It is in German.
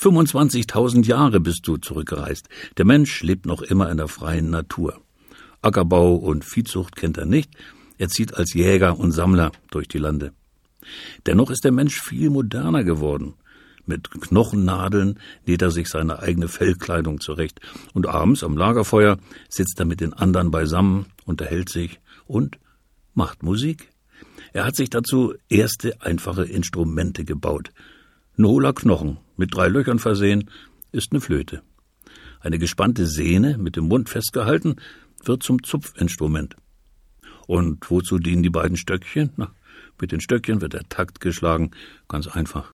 25.000 Jahre bist du zurückgereist. Der Mensch lebt noch immer in der freien Natur. Ackerbau und Viehzucht kennt er nicht. Er zieht als Jäger und Sammler durch die Lande. Dennoch ist der Mensch viel moderner geworden. Mit Knochennadeln näht er sich seine eigene Fellkleidung zurecht. Und abends am Lagerfeuer sitzt er mit den anderen beisammen, unterhält sich und macht Musik. Er hat sich dazu erste einfache Instrumente gebaut. Ein hohler Knochen, mit 3 Löchern versehen, ist eine Flöte. Eine gespannte Sehne, mit dem Mund festgehalten, wird zum Zupfinstrument. Und wozu dienen die beiden Stöckchen? Na, mit den Stöckchen wird der Takt geschlagen, ganz einfach.